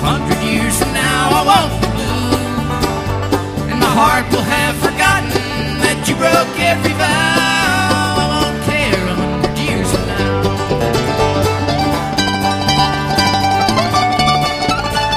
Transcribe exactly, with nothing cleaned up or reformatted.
hundred years from now I won't be blue, and my heart will have forgotten that you broke every vow.